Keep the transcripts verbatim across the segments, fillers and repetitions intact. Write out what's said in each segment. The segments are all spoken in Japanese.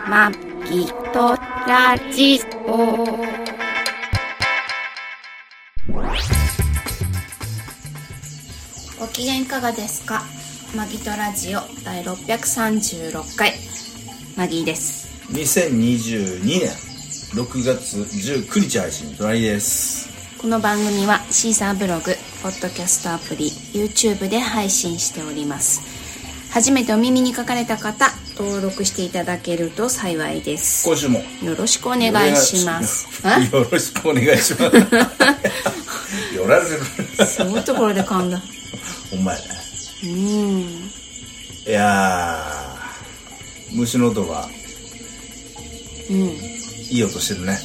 まきとラジオ。ご機嫌いかがですか。マギとラジオだいろっぴゃくさんじゅうろっかい、マギーです。 にせんにじゅうにねんろくがつじゅうくにち配信、隣です。 この番組はシーサーブログ、ポッドキャストアプリ、YouTube で配信しております。初めてお耳に書かれた方、登録していただけると幸いです。 今週もよろしくお願いします。 よろしくお願いします。よられる。 すごいところで噛んだ。 ほんまやね。 うん。 いやー、虫の音がうん。 いい音してるね。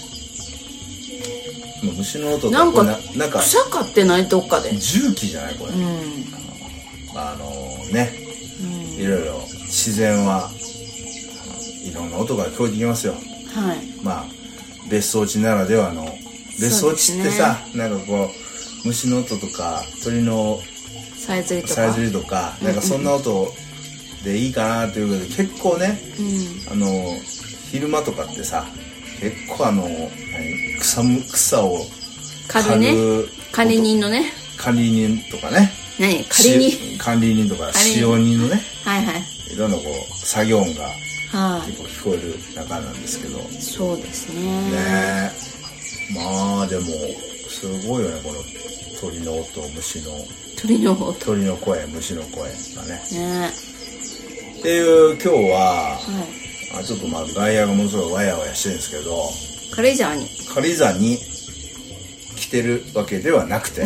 虫の音なんかななんか草飼ってないどっかで。 重機じゃないこれ。 うん。 あのー、ね、 うん、 いろいろ自然はいろんな音が聞こえてきますよ。 はい。 まあ別荘地ならではの、別荘地ってさ、ね、なんかこう虫の音とか鳥のさえずりとかさえずりとか、なんかそんな音でいいかなということで、結構ね、うん、あの昼間とかってさ、結構あの何 草, 草を刈るね、管理人のね、 管理人とかね、 何管理人管理人とか使用人のね、 はいはい、 いろんなこう作業音がは結構聞こえる中なんですけど、 そうですね。 ねえ、まあでもすごいよね、この鳥の音、虫の鳥の音、 鳥の声、虫の声がね。 ねっていう今日は、 はい、 あちょっとまあ外野がものすごいワヤワヤしてるんですけど、 軽井沢に軽井沢に来てるわけではなくて、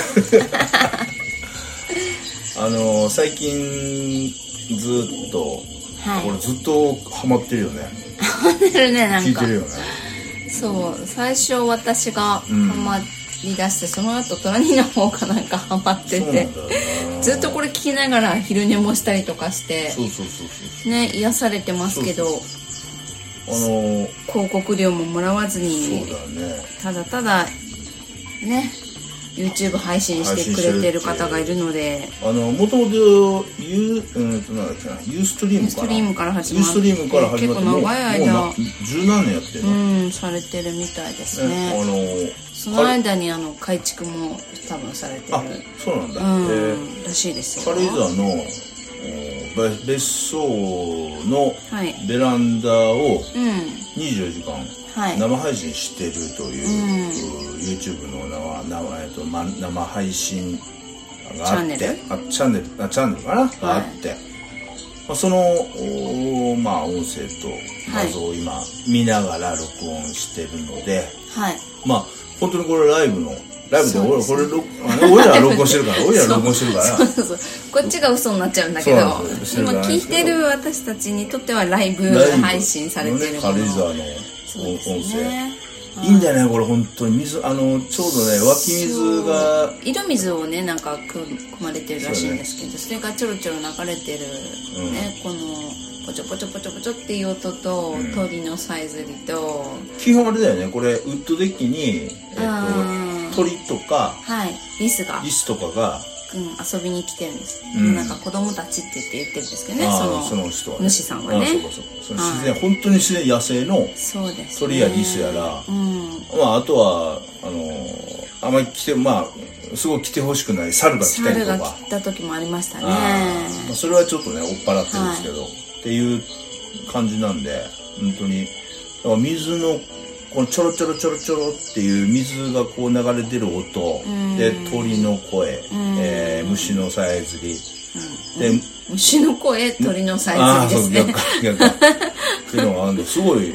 あの最近ずっと、はい、これずっとハマってるよね。 ハマってるね、なんか。 聞いてるよね。 そう、最初私がハマり出して、うん、その後隣の方がなんかハマってて、ずっとこれ聞きながら昼寝もしたりとかして、 そうそうそうそうね、癒されてますけど、そうそう、あのー、広告料ももらわずに、 そうだね、 ただただね、YouTube 配信してくれてる方がいるので、 あのもともとユー、うんとなんだっけな、ユーストリームかな、 ユーストリームから始まって、 ユーストリームから始まって、 結構長い間もう十何年やってるの、 うん、されてるみたいですね。 ね、あのー、 その間にあの改築も多分されてる。あ、 そうなんだ。 うん、えー、らしいですよ。 軽井沢の別荘のベランダをにじゅうよじかん生配信してるという、うん、YouTube の生、えっと、生配信があって、チャンネル、あ、チャンネル、あ、チャンネルかな、はい、があって、まあ、そのまあ音声と画像を今見ながら録音してるので、はい、まあ本当にこれライブのライブで俺これ俺ら録音してるから俺ら録音してるからそうそうそう、こっちが嘘になっちゃうんだけど、今聞いてる私たちにとってはライブ配信されてるもの、 軽井沢の音声いいんだよね、これ本当に水、あのちょうどね、湧き水が井戸水をね、なんか汲まれてるらしいんですけど、それがちょろちょろ流れてる、うん、ね、このポチョポチョポチョポチョっていう音と、うん、鳥のさえずりと、 基本あれだよね、これウッドデッキに、えっと、鳥とか、 はい、リスがリスとかが、 うん、遊びに来てるんです、うん、なんか子供たちって言って言ってるんですけどね、その、その人はね、主さんはね、 そうそうそう、その自然、はい、本当に自然野生の鳥やリスやら、うん、まああとはあのあんまり来て、まあすごい来てほしくない猿が来たりとか、 猿が来た時もありましたね。 まあ、それはちょっとね追っ払ってるんですけど、はい、っていう感じなんで、本当にだから水のこのちょろちょろちょろちょろっていう水がこう流れてる音で、鳥の声、えー、虫のさえずり、 で虫の声、鳥のさえずりですね。 あ、そう、逆か逆かっていうのがあるんで、すごい、うん、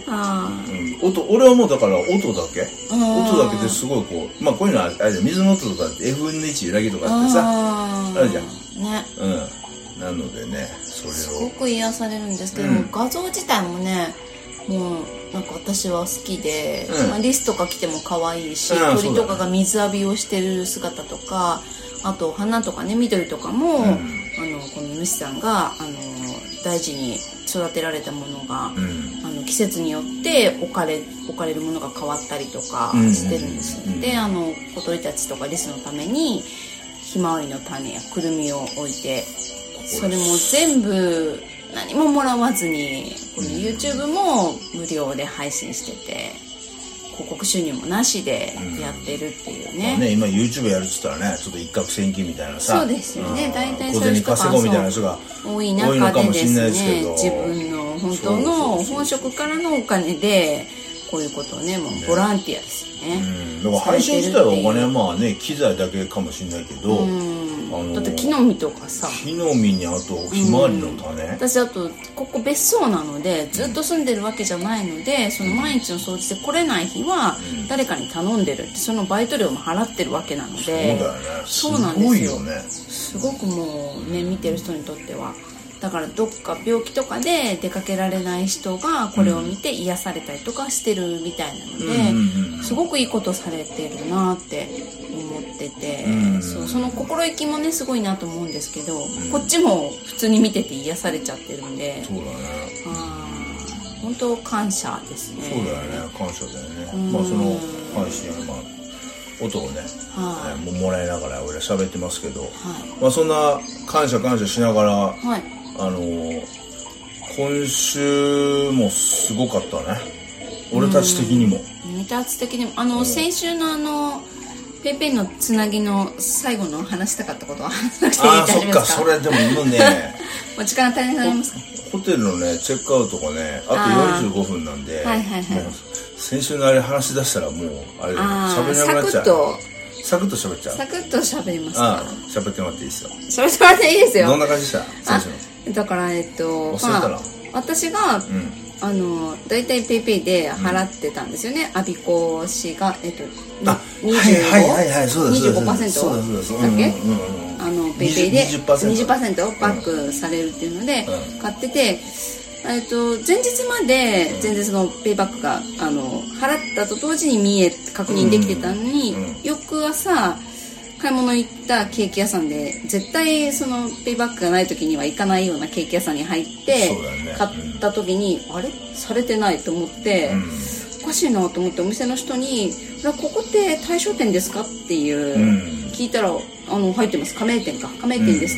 音、俺はもうだから音だけ音だけですごいこう、まあこういうのはあれで水の音とかって エフエヌワン 揺らぎとかってさ、あるじゃんね、うん、なのでね、それをすごく癒されるんですけども、うん、画像自体もね、もうなんか私は好きで、うん、まあ、リスとか来ても可愛いし、うん、鳥とかが水浴びをしてる姿とか、あと花とかね、緑とかも、うん、あのこの主さんがあの大事に育てられたものが、うん、あの季節によって置かれ置かれるものが変わったりとかしてるんです、うん、で、あの小鳥たちとかリスのためにひまわりの種やくるみを置いて、それも全部何ももらわずにこの YouTube も無料で配信してて、広告収入もなしでやってるっていうね。うんまあ、 ね今 YouTube やるっつったらね、ちょっと一攫千金みたいなさ。 そうですよね。大体そういう人が稼ごうみたいな人が多い中でですね、自分の本当の本職からのお金でこういうことをね、もうボランティアですよね。 うん、だから配信自体はお金はまあね、機材だけかもしれないけど、 うんあのー、だって木の実とかさ、 木の実にあとひまわりの種、うん、 私あとここ別荘なのでずっと住んでるわけじゃないので、その毎日の掃除で来れない日は誰かに頼んでるって、そのバイト料も払ってるわけなので、そうだよね、そうなんですよ。すごいよね。すごくもうね、見てる人にとってはだからどっか病気とかで出かけられない人がこれを見て癒されたりとかしてるみたいなので、うん、すごくいいことされてるなって思ってて、うん、そうその心意気もねすごいなと思うんですけど、うん、こっちも普通に見てて癒されちゃってるんで、 そうだね、 あ本当感謝ですね。 そうだよね、感謝だよね、うん、まあその配信はまあ音をね、はい、も, もらいながら俺は喋ってますけど、はいまあ、そんな感謝感謝しながら、はいあのー、今週もすごかったね、俺たち的にも。 俺たち的にもあの先週のあのペイペイのつなぎの最後の話したかったことは話さなくていい大丈夫ですか？ ああそっか、それでも今ねお時間足りないますか？ ホテルのねチェックアウトがねあとよんじゅうごふんなんで、はいはいはい、もう先週のあれ話し出したらもうあれ喋れなくなっちゃう。サクッとサクッと喋っちゃう。 サクッと喋りますか？ 喋ってもらっていいですよ。 喋ってもらっていいですよ。 どんな感じでした先週の？ だからえっと忘れたな、まあ、 私が、うん、あのだいたいペイペイで払ってたんですよね、うん、アビコ氏がえっとにじゅうご、はいはいはい、そうです にじゅうごパーセント だっけ、あのペイペイで にじゅっパーセント バックされるっていうので買ってて、えっと前日まで前日のペイバックがあの払ったと同時に見え確認できてたのに、うんうん、翌朝買い物行ったケーキ屋さんで絶対そのペイバックがない時には行かないようなケーキ屋さんに入って買った時に、うん、あれされてないと思って、うん、おかしいなと思ってお店の人にここって対象店ですかっていう、うん、聞いたらあの入ってます、加盟店か加盟店です、うん、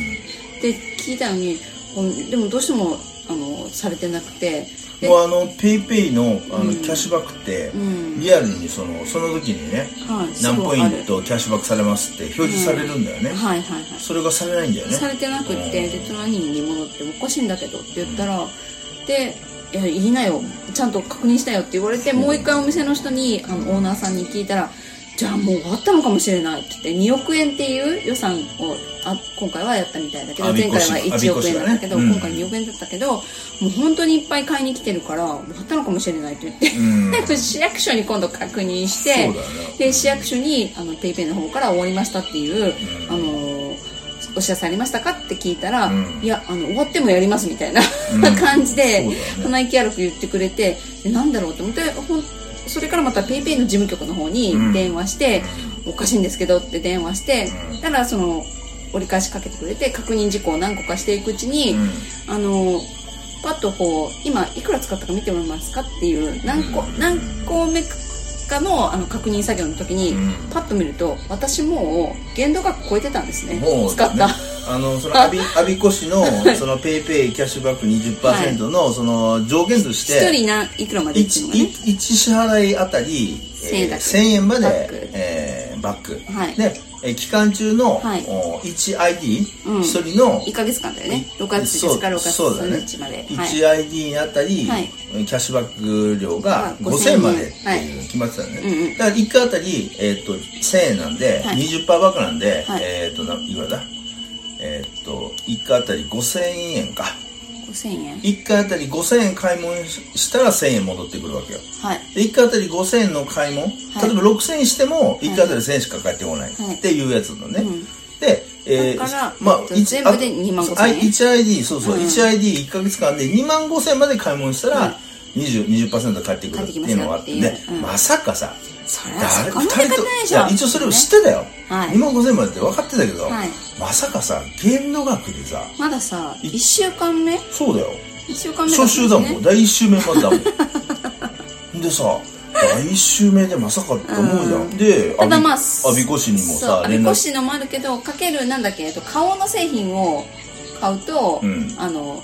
って聞いたのにでもどうしてもあのされてなくて、 もうあのペイペイのあのキャッシュバックって、うん、リアルにそのその時にね、はい、何ポイントキャッシュバックされますって表示されるんだよね、うん、はいはいはい、それがされないんだよね。 されてなくって、で隣に戻っておかしいんだけどって言ったら、うん、でいや言いなよちゃんと確認したよって言われて、もう一回お店の人にあのオーナーさんに聞いたら、じゃあもう終わったのかもしれないって言ってにおくえんっていう予算をあ今回はやったみたいだけど、前回はいちおくえんだったけど、ね、うん、今回におくえんだったけど、もう本当にいっぱい買いに来てるから終わったのかもしれないと言って、うん、市役所に今度確認して、ね、で市役所にあのペイペイの方から終わりましたっていう、うん、あのお知らせありましたかって聞いたら、うん、いやあの終わってもやりますみたいな、うん、感じで、ね、鼻息荒く言ってくれて、なんだろうと思ってほんそれからまたペイペイの事務局の方に電話して、うん、おかしいんですけどって電話して、うん、ただその折り返しかけてくれて確認事項を何個かしていくうちに、うん、あのパッとこう今いくら使ったか見てもらえますかっていう何個、うん、何個目か の, あの確認作業の時に、うん、パッと見ると私もう限度額超えてたんですね、もう使った、ね、あのそのアビアビコ氏のそのペイペイキャッシュバック にじゅっパーセント の、はい、その上限としてひとりないくらまでっていうのがね、 いち支払いあたりせんえんまでバック、えー、バック、はい、でえ期間中の、はい、いちアイディー、うん、ひとりのいっかげつかんだよね、ろくがつついたちからろくがつついたちまで、ね、 はい、いちアイディー あたり、はい、キャッシュバック料がごせんえんまでっていう決まってたよね、はい、うんうん、だからいっかいあたり、えー、とせんえんなんで、はい、にじゅっパーセント バックなんで、はい、えっ、ー、とないくらだえっ、ー、といっかいあたりごせんえんかごせんえんいっかいあたりごせんえん買い物したらせんえん戻ってくるわけよ、はい、でいっかいあたりごせんえんの買い物、はい、例えばろくせんえんしてもいっかいあたりせんえんしか返ってこないっていうやつなのね、はい、うん、で、えー、 だから、まあ、全部でにまんごせんえんいちアイディー そうそう、うん、いちアイディーいっかげつかんでにまんごせんえんまで買い物したら、はい、にじゅう、にじゅっパーセント 返ってくるっていうのがあってね、うん、まさかさそれはそこまで買ってないでしょ。 一応それを知ってたよ、はい、にまんごせんえんまでって分かってたけど、はい、まさかさ限度額でさまださいっしゅうかんめそうだよいっしゅうかんめ、 ね、初週だもんだいいっ週目までだもんでさだいいっ週目でまさかって思うじゃん、うん、でただまあアビコ氏にもさアビコ氏のもあるけどかけるなんだっけ顔の製品を買うと、うん、あの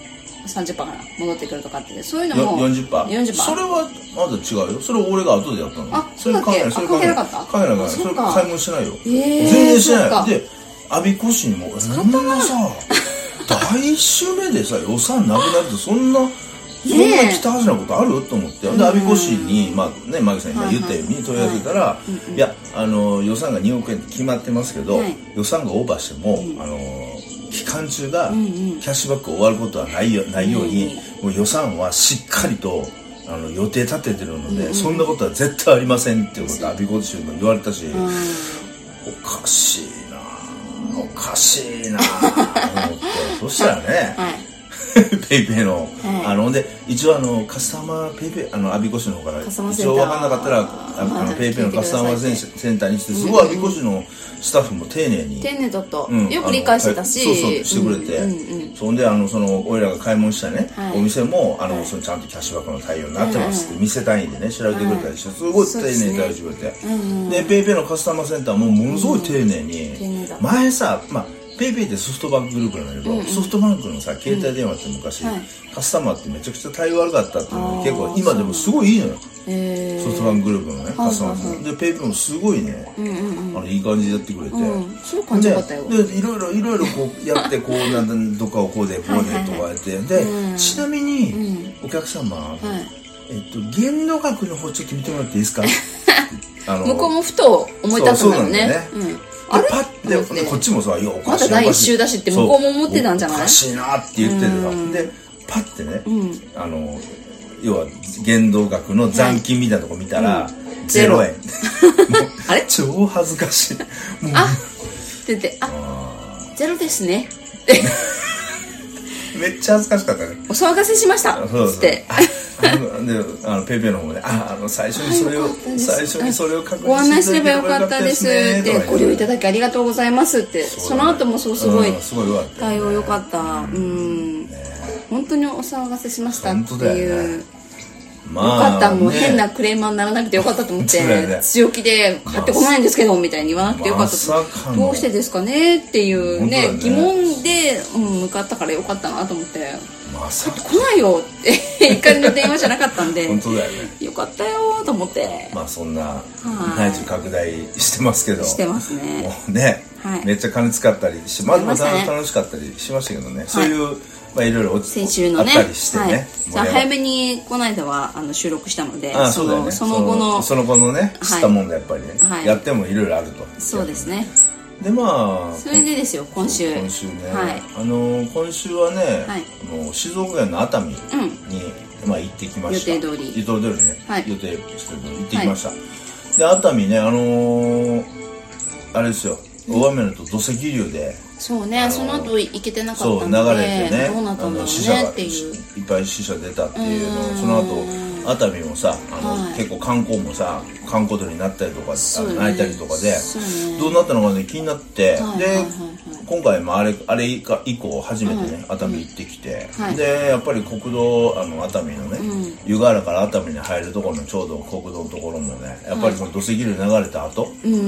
さんじゅっパーセント から戻ってくるとかってそういうのもよんじゅっパーセントよんじゅっパーセントそれはまだ違うよ。それ俺が後でやったの。 あ、そうだっけ？それ関係なかった？ 関係なかった。それ買い物しないよ。 えー、 全然しない。で我孫子市にもそんなさだいいっ週目でさ予算なくなるとそんなそんな北はずなことあると思って、で我孫子市にまあねマギさん今言ったように問い合わせたら、いやあの予算がにおくえんって決まってますけど、予算がオーバーしてもあの期間中がキャッシュバック終わることはないよないように、もう予算はしっかりとあの予定立ててるので、そんなことは絶対ありませんっていうことを我孫子市にも言われたし、おかしいなおかしいなと思って、そしたらね、ペイペイの、あので一応あのカスタマーペイペイあの我孫子市の方から一応分かんなかったらあのペイペイのカスタマーセンターにして、すごい我孫子市のスタッフも丁寧に丁寧だった、よく理解してたし、 そうそうしてくれて、そんであのその俺らが買い物したねお店もあのそのちゃんとキャッシュバックの対応になってますって店単位でね調べてくれたりして、すごい丁寧に対応してくれて、でペイペイのカスタマーセンターもものすごい丁寧に、前さまあペイペイってソフトバンクグループなんだけど、うんうん、ソフトバンクのさ携帯電話って昔、うんはい、カスタマーってめちゃくちゃ対応悪かったっていうのが結構今でもすごいいいのよ、えー、ソフトバンクグループのねカスタマーさんでペイペイもすごいね、うんうんうん、あのいい感じでやってくれて、うん、 すごい感じよかったよ。 でいろいろいろいろこうやってこうなんとかをこうでこうでとかやってで、うん、ちなみに、うん、お客様、はいえっと限度額の方ちょっと見てもらっていいですかあの向こうもふと思い立ったんだろうね。 あれパッてこっちもさ、いやおかしいまだ第一週だしって向こうも思ってたんじゃない？ おかしいなって言っててさ、でパッてね、あの要は限度額の残金みたいなとこ見たらゼロえん。 あれ？ 超恥ずかしい。 あって言ってあゼロですね。 めっちゃ恥ずかしかったね。 お騒がせしました。そうそう。で、 あのペイペイの方もね、あ、あの最初にそれを最初にそれを確認してご案内すればよかったですってご利用いただきありがとうございますって、その後もそうすごい対応良かった。うん、本当にお騒がせしましたっていう。よかった、もう変なクレーマーにならなくてよかったと思って、強気で買ってこないんですけどみたいに言わなくてよかったと、どうしてですかねっていうね疑問で向かったからよかったなと思って、 まさか来ないよって怒りの電話じゃなかったんで本当だよね、 よかったよと思って、 まあそんな内需拡大してますけど、 してますね、 もうねめっちゃ金使ったりして、まあでも楽しかったりしましたけどね、そういうまあいろいろ先週のね、 あったりしてね、はい、 じゃあ早めにこの間はあの収録したので、 ああそうだよね、 その後のその後のね知ったもんでやっぱりね、はい、やってもいろいろあると。 そうですね。 でまあそれでですよ今週今週ね、はい、あの今週はね、はい、あの静岡県の熱海に、うん、まあ行ってきました。 予定通り予定通りね、はい、予定して行ってきました、はい、で熱海ねあのー、あれですよ、大雨のと土石流で、 そうね、その後行けてなかったんで、 そう流れてね、 どうなったんだろうねっていう、 いっぱい死者出たっていうのを、その後熱海もさあの、はい、結構観光もさ観光鳥になったりとか、ね、泣いたりとかで、ね、どうなったのかね気になって、はい、で、はいはいはい、今回もあれあれ以降初めてね、はい、熱海行ってきて、はい、でやっぱり国道あの熱海のね、うん、湯河原から熱海に入るところのちょうど国道のところもねやっぱりその土石流流れた後、はい、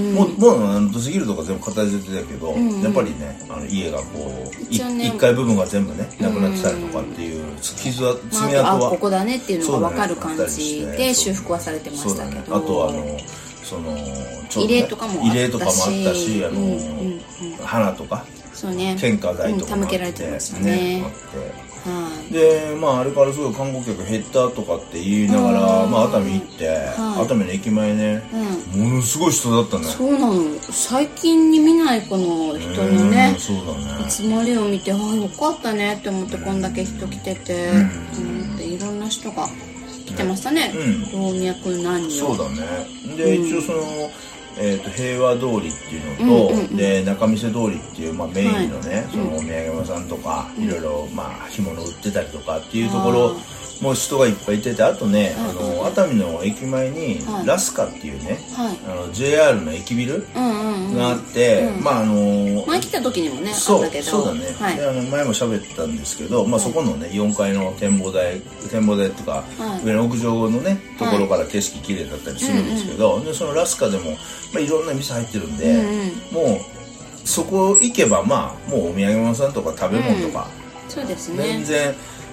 もうもう土石流とか全部片付いてたけど、うんうん、やっぱりねあの家がこういね、いっかい部分が全部ねなくなってたりとかっていう傷は爪痕は、 まあ、あここだねっていうのが分かる感じで修復はされてましたけど、ね、 あとあのそのちょうど、ね、慰霊とかもあったし、 慰霊とかもあったし、あの、うんうんうん、花とかそうね、 献花台とかもあって、 うん、手向けられてましたね、 あってはい、でまああれからすごい観光客減ったとかって言いながら、まあ、熱海行って、はい、熱海の駅前ね、うん、ものすごい人だったね。 そうなの、最近に見ないこの人のね、 そうだね、 集まりを見て、ああよかったねって思って、こんだけ人来てて、うんうん、でいろんな人が来てましたね、うん、老若男女。 そうだね。で、うん、一応そのえー、と平和通りっていうのと、うんうんうん、で仲見世通りっていう、まあ、メインのね、はい、そのお土産屋さんとか、うん、いろいろ、まあ、干物売ってたりとかっていうところもう人がいっぱいいてて、あとね、あの熱海の駅前にラスカっていうね、はい、あの ジェイアール の駅ビルがあって、うんうんうん、まああの前来た時にもねそうあったけど、 そうだね、はい、であの前も喋ったんですけど、まあ、そこのねよんかいの展望台展望台とか、はい、上の屋上のねところから景色綺麗だったりするんですけど、はい、でそのラスカでも、まあ、いろんな店入ってるんで、うんうん、もうそこ行けばまあもうお土産物屋さんとか食べ物とか、 うん、そうですね、 全然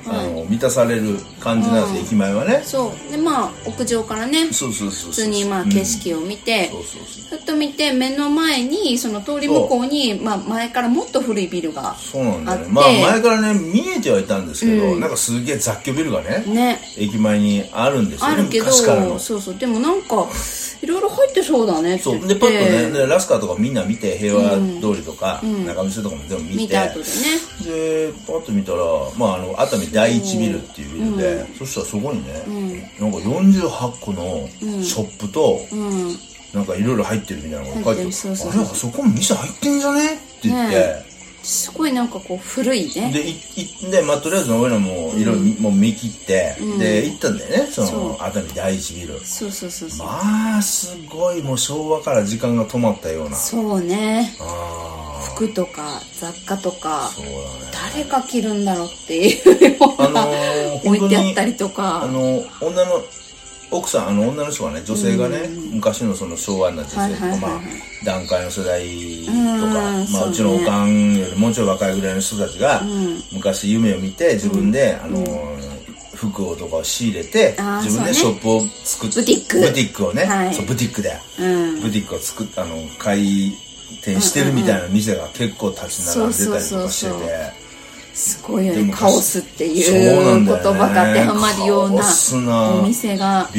あの満たされる感じなんですよ、駅前はね。 そうで、まあ屋上からね、 そうそうそう、 普通にまあ景色を見て、 そうそうそう、 ふっと見て目の前にその通り向こうに、まあ前からもっと古いビルがあって、 そうなんだよね。まあ前からね見えてはいたんですけど、うん、なんかすげえ雑居ビルがね、ね、駅前にあるんですよね。 あるけど、そうそう、でもなんかいろいろ入ってそうだねって言って、 そうでパッとね、ラスカーとかみんな見て、平和通りとか、うん、中見世とかも全部見て、 見た後でね、 でパッと見たら、まああの熱海第一ビルっていうビルで、うん、そしたらそこにね、うん、なんかよんじゅうはっこのショップと、うんうん、なんかいろいろ入ってるみたいなのが書いてある。そうそうそう、あれあそこも店入ってんじゃねって言って、ね、 すごいなんかこう古いね。 で、いいでまあとりあえず俺らもいろいろもう見切って、うん、で行ったんだよね、その熱海第一ビル。 そうそうそうそう。 まあすごいもう昭和から時間が止まったような。 そうね。あ服とか雑貨とか、そうだね、誰が着るんだろうっていうような、あのー、置いてあったりとか。 あの女の奥さん、あの女の人がね、女性がね、うん、昔のその昭和な女性とか、まあ団塊の世代とか、うまあうちのおかんよりもうちょい若いぐらいの人たちが、うん、昔夢を見て自分で、うん、あの服をとかを仕入れて、自分でショップを作って、 ブティック、 ブティックをね、はい、そうブティックで、うん、ブティックを作ったあの開店してるみたいな店が結構立ち並んでたりとかしてて。 すごいよね、カオスっていう言葉が当てはまるようなお店があって、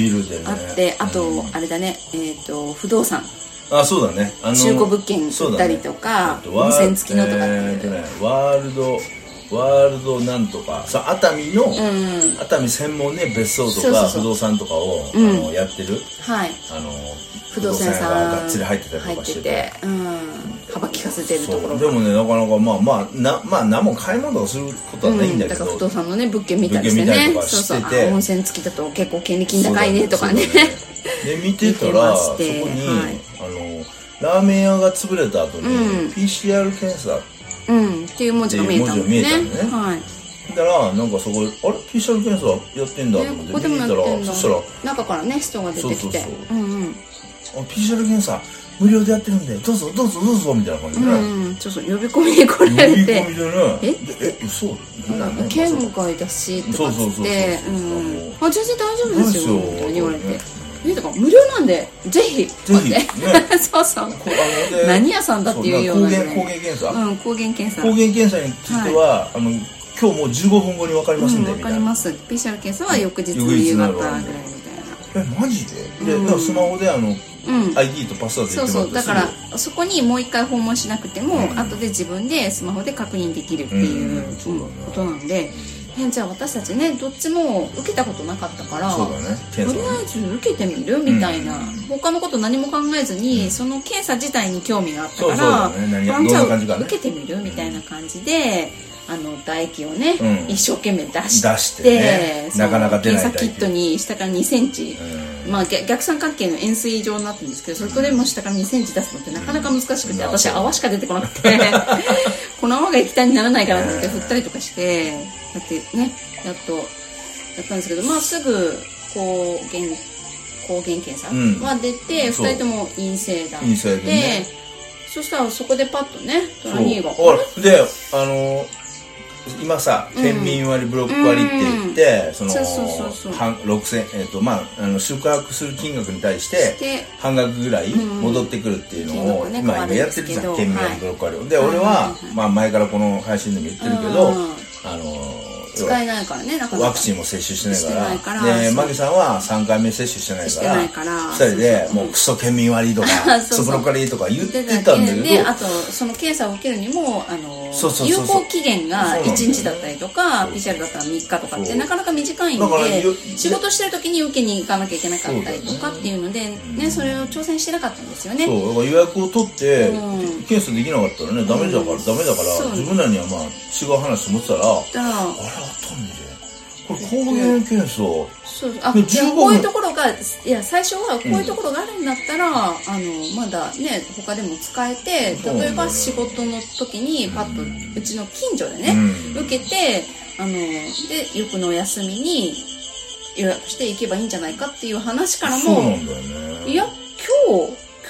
あとあれだね、えっと不動産、 あ、そうだね、 あの中古物件売ったりとか、温泉付きのとかっていう、 ワールドワールドなんとか、さ熱海の、熱海専門で別荘とか不動産とかをあのやってる、はい、あの不動産屋さんががっつり入ってたりとかしてて、 うん、幅利かせてるところでもね、なかなかまあまあなまあ何も買い物をすることはないんだけど、 うん、だから不動産のね物件見たりしてね、そうそう、温泉付きだと結構権利金高いねとかね、 で見てたらそこに、はい、あのラーメン屋が潰れた後に、うん、ピーシーアール 検査うんっていう文字が見えたんですね。はい。 だからなんかそこあれ ピーシーアール 検査やってんだと思って、ね、ここでもやってんだ。そしたら中からね人が出てきて、そうそうそう、うんうん、 あ ピーシーアール 検査無料でやってるんでどうぞどうぞどうぞみたいな感じでね、 うん、ちょっと呼び込みに来られて、 呼び込みでね、ええ嘘なんか県外だしとかつって、あ全然大丈夫ですよみたいに言われて。えだから無料なんでぜひぜひ、ね、 そうそう、何屋さんだっていうような、ね、 抗原検査、 うん抗原検査抗原検査については、はい、あの今日もうじゅうごふんごに分かりますんで、 うん、分かります。 ピーシーアール 検査は翌日の夕方ぐらいみたいな。 えマジで、で、うん、だからスマホであの、うん、アイディー とパスワードそうそう、だからそこにもう一回訪問しなくても、うん、後で自分でスマホで確認できるっていう、うんうん、ことなんで、えじゃあ私たちねどっちも受けたことなかったから、そうだね、とりあえず受けてみるみたいな、うん、他のこと何も考えずに、うん、その検査自体に興味があったから、そうそう、ね、あじゃあ受けてみるみたいな感じで、あの唾液をね、うん、一生懸命出して、出してね、なかなか出ない検査キットに下からにセンチ、うん、まあ逆三角形の円錐状になってるんですけど、そこでも下からにセンチ出すのってなかなか難しくて、うん、私泡しか出てこなくてこの泡が液体にならないからって振ったりとかしてだってねやっとやったんですけど、まあすぐ抗原抗原検査は出て、うん、ふたりとも陰性だって、陰性でね、そしたらそこでパッとねトラニーがであの今さ県民割ブロック割って言って、うん、そのろくせんえっとまああの宿泊する金額に対して半額ぐらい戻ってくるっていうのを、うん、今今やってるじゃん、県民割ブロック割を。で、俺はまあ前からこの配信でも言ってるけど、うん、あの使えないからね、なかなかワクチンも接種してないから、でマギさんはさんかいめ接種してないからふたりでもうクソ県民割とかクソブロック割とか言ってたんだけど、 であとその検査を受けるにもあの有効期限がいちにちだったりとか ピーシーアール だったらみっかとかってなかなか短いんで、仕事してる時に受けに行かなきゃいけなかったりとかっていうのでね、それを挑戦してなかったんですよね。 そうだから予約を取って検査できなかったらねダメだからダメだから自分らにはまあ違う話思ってたら、あれあったんでこれ抗原検査、そうあいやこういうところがいや最初はこういうところがあるんだったら、うん、あのまだね他でも使えて、例えば仕事の時にパッとうちの近所でね、うん、受けてあので翌の休みに予約していけばいいんじゃないかっていう話からも、 そうなんだよね、 いや今日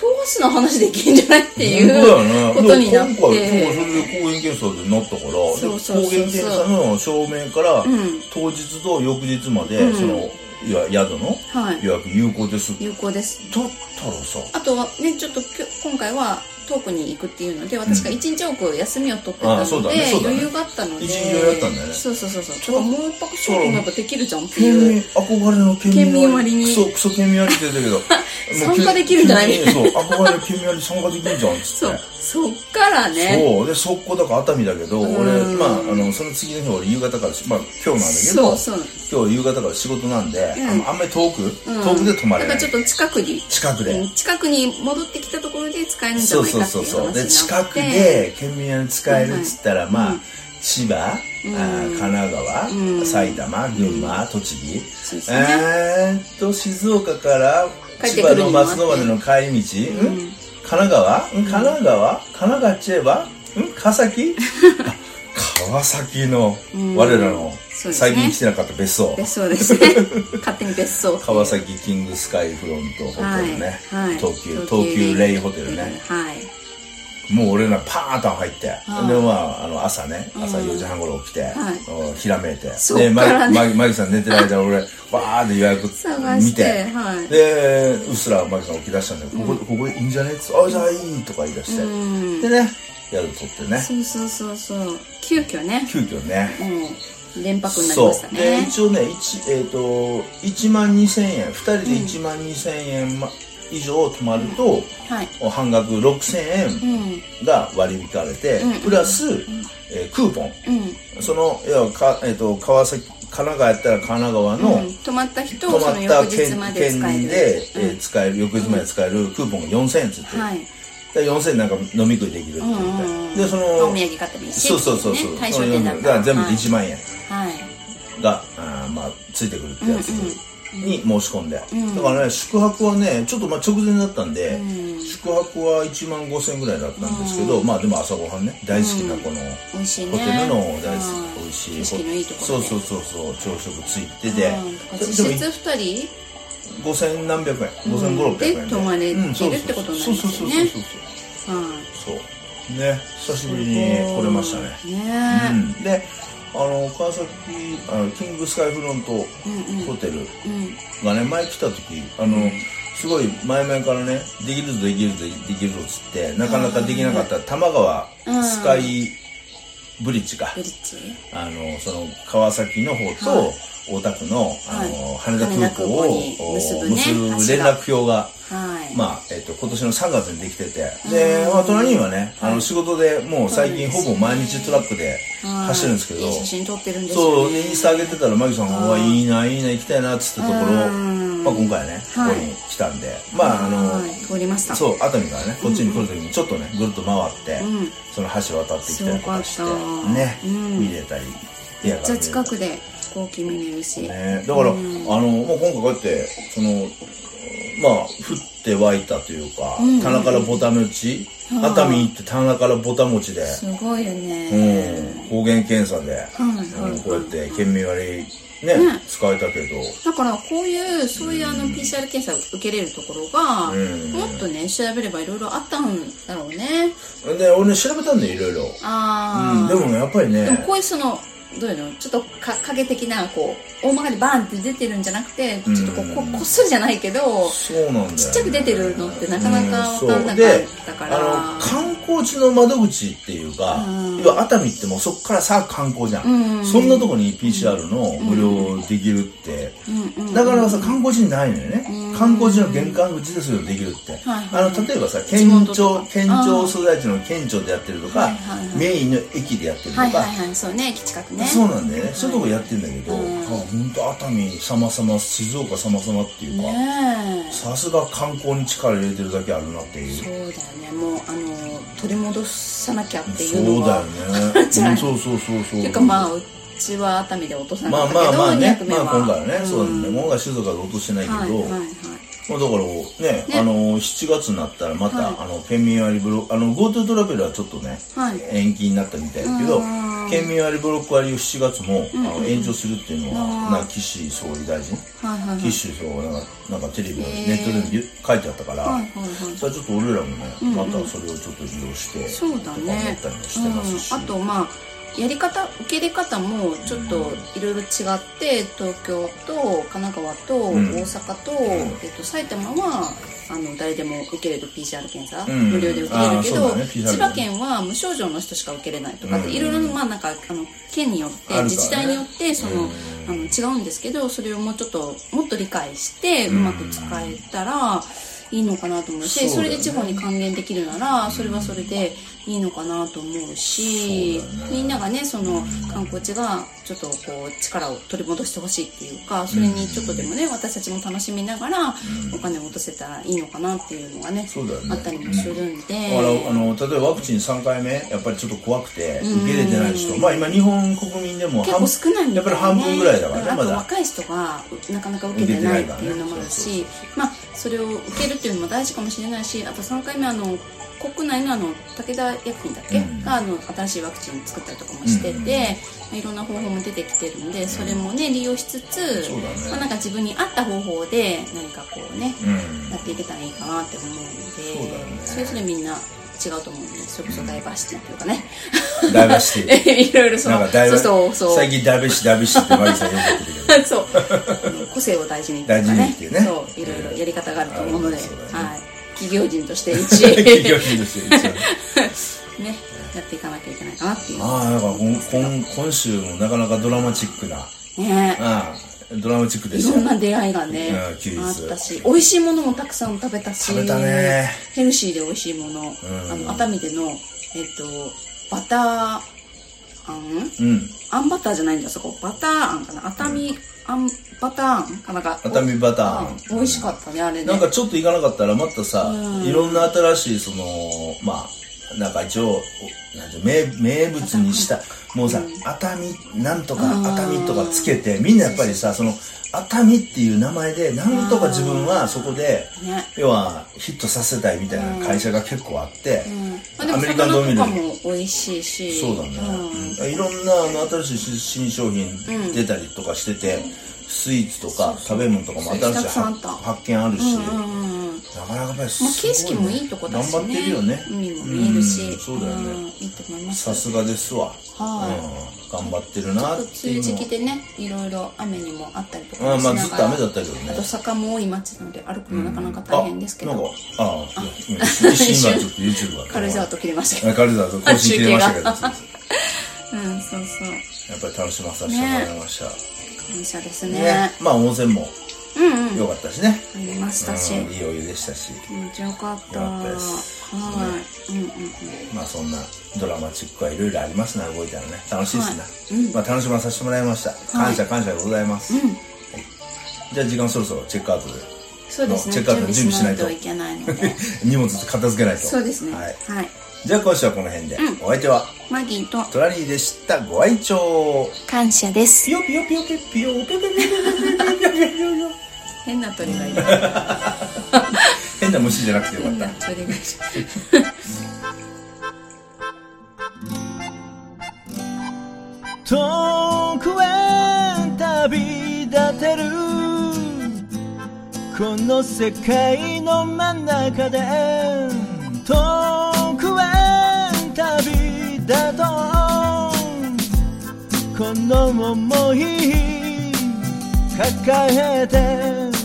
バスの話できるんじゃないっていうことになって、今回それで抗原検査でなったから、 そうそうそうそう、 抗原検査の証明から、うん、当日と翌日まで、うん、その宿の予約有効です、 はい、有効です。 だったらさ、 あとはね、ちょっと今回は遠くに行くっていうので、私が一日多く休みを取ってたので、うん、ねね、余裕があったので、 一日余裕あったんだよね。 そうそうそうそう。だからもう一泊ショッピングやっぱできるじゃんっていう。 憧れの県民割に。クソ、クソ県民割って言ってたけど。 参加できるんじゃないみたいな。 そう、憧れの県民割参加できるじゃんっつって。 そう。そっからね。 そう。で、速攻だから熱海だけど、俺、まあ、あの、その次の日俺夕方から、まあ今日なんだけど、そうそう。今日夕方から仕事なんで、うん、あんまり遠く、遠くで泊まれない。 だからちょっと近くに。 近くで。 近くに戻ってきたところで使えるんじゃないかっていう話になって。そうそうそうそう。で、近くで県民割使えるっつったら、まあ、千葉、神奈川、埼玉、群馬、栃木。えーっと、静岡から千葉の松戸までの帰り道、うん、神奈川、うん、神奈川、神奈川っちゃえば、うん、川崎川崎の我らの最近来てなかった別荘。 別荘ですね。勝手に別荘。 川崎キングスカイフロントホテルね。東急、東急レイホテルね。はい。もう俺らパーンと入って、で、まあ、あの、朝ね、朝よじはん頃起きて、ひらめいて、で、マギさん寝てる間俺、バーって予約見て、で、うっすらマギさん起き出したんだけど、ここ、ここいいんじゃねって、あ、じゃあいいとか言い出して、でね、宿取ってね。 そうそうそうそう。急遽ね。 急遽ね。 うん。連泊になりましたね。 で、一応ね、えっと、いちまんにせんえん、ふたりでいちまんにせんえん以上泊まると、うんはい、半額ろくせんえんが割り引かれて、うん、プラス、うんえー、クーポン、うん、その要はか、えー、と川崎神奈川やったら神奈川の、うん、 泊まった人をその翌日まで使える、 で、えー、使える翌日まで使えるクーポンがよんせんえんつって、はいでよんせんえんなんか飲み食いできるって言って、うんうん、でそのお土産買ってもいいし、 そうそうそうそう、 対象店だったら全部でいちまんえんが、はい、あまあついてくるってやつに申し込んで、うん、だからね宿泊はねちょっとまあ直前だったんで、うん、宿泊はいちまんごせんえんぐらいだったんですけど、うん、まあでも朝ごはんね大好きなこの、うん、ホテルの大好き、美味しい景色のいいところそうそうそうそう朝食ついてて、 うん、実質ふたりごせんなんびゃくえんごせんごひゃくろっぴゃくえんで泊まれるってことになるんですよね。 そうね久しぶりに来れましたね。ね、うん、であの川崎あのキングスカイフロントホテルがね、うんうん、前来た時あの、うん、すごい前々からねできるぞできるぞできるぞっつってなかなかできなかった多摩川スカイブリッジかブリッジあのその川崎の方と、はい大田区の、あの、羽田空港を結ぶ連絡表が、まあ、えっと、今年のさんがつにできてて、で、まあ、隣にはね、あの、仕事でもう最近ほぼ毎日トラックで走ってるんですけど、 いい写真撮ってるんですよね。 そう、インスタ上げてたら、マギさんが、いいな、いいな、行きたいな、つったところ、まあ、今回ね、ここに来たんで、まあ、あの、 通りました。 そう、熱海からね、こっちに来るときにちょっとね、ぐるっと回って、その橋渡ってきたりとかして、ね、見れたり、 めっちゃ近くで。飛行機見れるし、 ね、だから、うん、あのもう今回こうやってそのまあ降って湧いたというか、うん、棚からぼたもち、うん、熱海行って棚からぼたもちですごいよね、 うん、抗原検査で、うんうん、こうやって県民割ね、ね使えたけどだからこういうそういうあの ピーシーアール 検査を受けれるところが、うん、もっとね調べればいろいろあったんだろうねで俺ね調べたんでいろいろあ、うん、でもねやっぱりねでもこういうそのどういうのちょっとか影的なこう大まかにバーンって出てるんじゃなくてちょっとこう こ, こっそりじゃないけどそうなんだよ、ね、 ちっちゃく出てるのってなかなか分かんなかったから、うん、 あの観光地の窓口っていうか、うん、要は熱海ってもうそこからさ観光じゃん、うん、そんなとこに ピーシーアール の無料できるって、うん、だからさ観光地にないのよね、うん、観光地の玄関口ですよできるって、うん、あの例えばさ県庁県庁所在地の県庁でやってるとか、はいはいはい、メインの駅でやってるとか、はいはいはい、 そうね駅近くねそうなんだよね、そういうとこやってんだけど、うん、あ本当熱海様々静岡様々っていうか、ね、さすが観光に力入れてるだけあるなっていうそうだよねもうあの取り戻さなきゃっていうのがそうだよね、うん、そうそうそうそうっていうかまあうちは熱海で落とさなかったけどまあまあまあねまあ今回はね、うん、そうだね今回静岡で落としてないけど、はいはいはいまあ、だからね、ねあのしちがつになったらまた、はい、あの県民割ブロあの GoTo トラベルはちょっとね、はい、延期になったみたいだけど県県民割ブロック割をしちがつも、うん、あの延長するっていうのは、なんか岸総理大臣、はいはいはい、岸総理なんかなんかテレビのネットで書いてあったから、はいはいはい、それはちょっと俺らもね、うんうん、またそれをちょっと利用して、 そうだね、 思ったりもしてますし、 うん、あとまあやり方受け入れ方もちょっといろいろ違って、東京と神奈川と大阪と、うんえっと、埼玉はあの誰でも受けれる ピーシーアール 検査、うん、無料で受けれるけど、ね、千葉県は無症状の人しか受けれないとかっていろいろまあなんかあの県によって自治体によってその、うん、あの違うんですけど、それをもうちょっともっと理解してうまく使えたらいいのかなと思うし、 そ, う、ね、それで地方に還元できるならそれはそれでいいのかなと思うし、う、ね、みんながねその観光地がちょっとこう力を取り戻してほしいっていうか、それにちょっとでもね私たちも楽しみながらお金を落とせたらいいのかなっていうのが ね, ねあったりもするんで、 うん、あの例えばワクチンさんかいめやっぱりちょっと怖くて受け入れてない人、まあ今日本国民でも結構少ないんだよね。 やっぱり半分ぐらいだからね。 あと若い人がなかなか受けてないっていうのもあるし、まあそれを受けるっていうのも大事かもしれないし、あとさんかいめあの国内のあの武田薬品だっけ、うん、があの新しいワクチン作ったりとかもしてて、うん、いろんな方法も出てきてるんで、それもね利用しつつ、うんねまあ、なんか自分に合った方法で何かこうね、うん、やっていけたらいいかなって思うので、そうだね、それぞれみんな違うと思うんで、それこそダイバーシティっていうかね、 うん、ダイバーシティいろいろそのそうそうそう最近ダイバーシティダイバーシティってマリさんよく言ってるけどそう個性を大事にっていうかね、っていうね、そういろいろやり方があると思うので、はい企業人として一企業人として一ねやっていかなきゃいけないかなっていう。 ああ、なんか今今週もなかなかドラマチックなね、 ああドラマチックでした。 いろんな出会いがね、うん、あったし、美味しいものもたくさん食べたし、 食べたね。 ヘルシーで美味しいもの、うん、あの熱海でのえっとバターあん、うん、あんバターじゃないんだそこバターあんかな、熱海、うんあんバターあんかなんか熱海バターあん美味しかったねあれね。 なんかちょっと行かなかったらまたさ、うん、いろんな新しいそのまあなんか一応なんて名名物にしたもうさ、うん、熱海なんとか熱海とかつけてみんなやっぱりさその熱海っていう名前でなんとか自分はそこで、ね、要はヒットさせたいみたいな会社が結構あって、 うん、アメリカンドミノとかも美味しいしそうだね、うん、いろんなあの新しい新商品出たりとかしてて、うん、スイーツとか食べ物とかも新しい発見あるし、うんうんうん、なかなかやっぱり、ね、まあ、 景色もいいとこだしね頑張ってるよね。 海も見えるし、 うん、そうだよね、 うん、いいと思います。 さすがですわ、 はい、 うん頑張ってるなっていうの。 梅雨時期でねいろいろ雨にもあったりとかもしながら、 あまあずっと雨だったけどね。 あと坂も多い街なので歩くのなかなか大変ですけど、 うん、なんかああ一瞬今ちょっと YouTube が軽井沢と切れましたけど軽井沢と更新切れましたけどうんそうそうやっぱり楽しまさせてもらいました、ね、 感謝です ね, ねまあ温泉もうんうん、 良かったしね。 ありましたし、 うん、いいお湯でしたし。 気持ちよかった。 よかったです。 はい、ね。うんうんうん。 まあそんなドラマチックはいろいろありますな、動いたらね。楽しいですな。はいうん、まあ楽しまさせてもらいました。感謝、はい、感謝でございます。うんはい、じゃあ時間そろそろチェックアウトで。 そうですね。 チェックアウト準備しないと。 いけないので荷物片付けないと。 そうですね。はい。はい、 じゃあ今週はこの辺で。うん、お相手はマギーとトラニーでした。ご愛聴感謝です。 ピヨピヨピヨピヨピヨピヨピヨピヨピヨピヨピヨピヨ変な鳥がいる変な虫じゃなくてよかった。 変な鳥がいる遠くへ旅立てるこの世界の真ん中で遠くへ旅立とうこの想い抱えて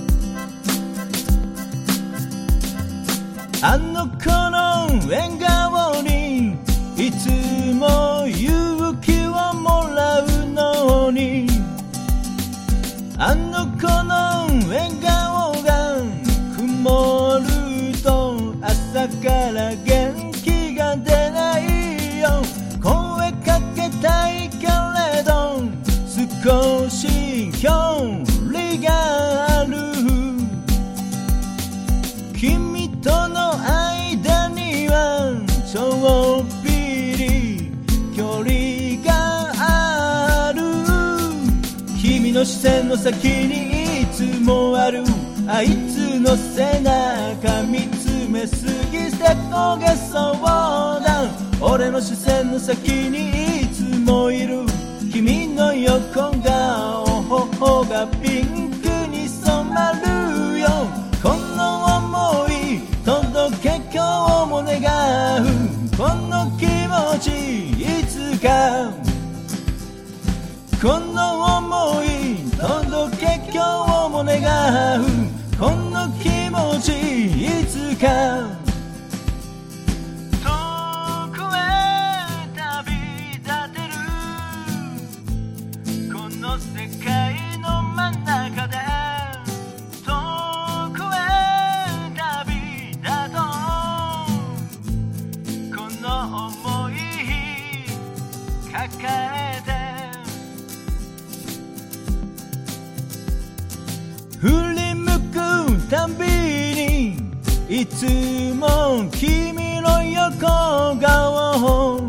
あの子の笑顔にいつも勇気をもらうのにあの子の笑顔が曇ると朝から元気が出ないよ声かけたいけれど少し距離がある君との間にはちょっぴり距離がある君の視線の先にいつもあるあいつの背中見つめすぎて焦げそうだ俺の視線の先にいつももいる君の横顔頬がピンクに染まるよこの想い届け今日も願うこの気持ちいつかこの想い届け今日も願うこの気持ちいつか遠くへ旅立てるこの世界の真ん中で遠くへ旅立とうこの想い抱えて振り向くたびにいつも君の横顔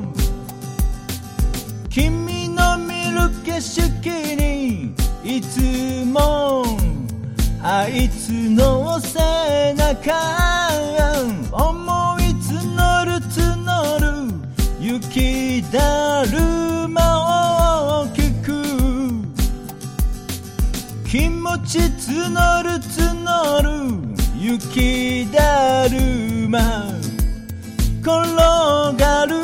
君の見る景色にいつもあいつの背中思い募る募る雪だるまを聞く気持ち募る募る雪だるま転がる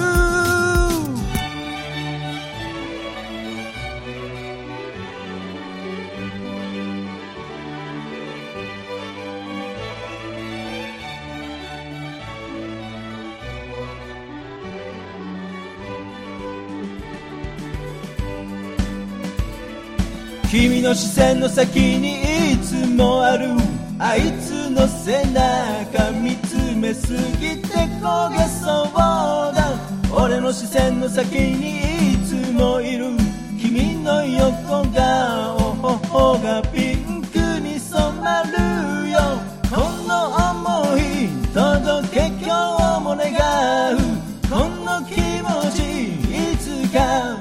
君の視線の先にいつもあるあいつの背中見つめすぎて焦げそうだ俺の視線の先にいつもいる君の横顔頬がピンクに染まるよこの想い届け今日も願うこの気持ちいつか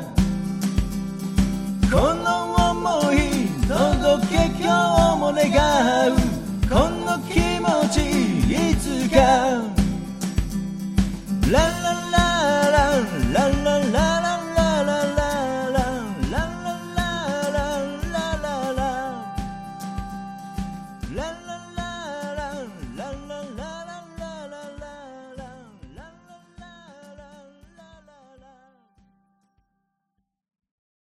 この想い届け今日も願うこの気持ちいつかラララ